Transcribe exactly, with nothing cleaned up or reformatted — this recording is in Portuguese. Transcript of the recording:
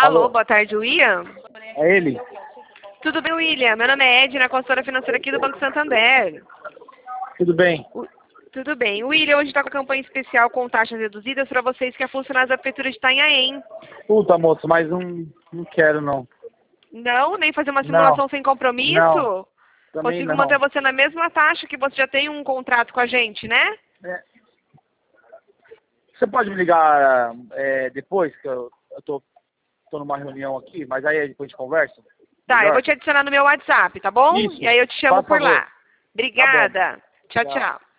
Alô, Alô? boa tarde, William. É ele? Tudo bem, William? Meu nome é Edna, consultora financeira aqui do Banco Santander. Tudo bem? O- Tudo bem. O William hoje está com a campanha especial com taxas reduzidas para vocês que é funcionário da Prefeitura de Itanhaém. Puta, moço, mas não, não quero, não. Não? Nem fazer uma Não. simulação sem compromisso? Não. Também Consigo não. manter você na mesma taxa que você já tem um contrato com a gente, né? É. Você pode me ligar é, depois, que eu, eu tô, tô numa reunião aqui, mas aí depois a gente conversa? Tá, Melhor? eu vou te adicionar no meu WhatsApp, tá bom? Isso. E aí eu te chamo Faz por favor. lá. Obrigada. Tchau, Tchau. tchau.